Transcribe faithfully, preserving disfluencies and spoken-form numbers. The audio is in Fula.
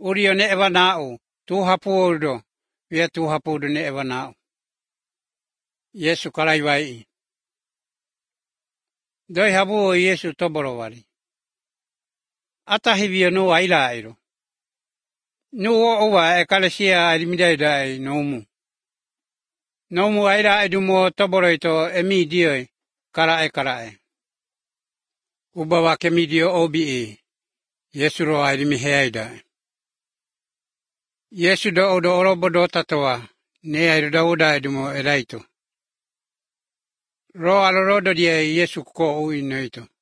Urio ne ewa nao, tu hapuodo, via tu hapuodo ne ewa nao. Yesu kalai vai. Doi hapuo Yesu toboro wari. Atahi via no aila airo. No owa e kalesia alimidai dai nomu. Nomu aila edumo toboro ito emi dioi kara e kara e. Ubawa kemi dio obi e. Yesu ro alimi heaida. Yesu do odo orobo do tatoa. Ne airu da uda edumo eraito. Ro alorodo dia Yesu ko ui noito.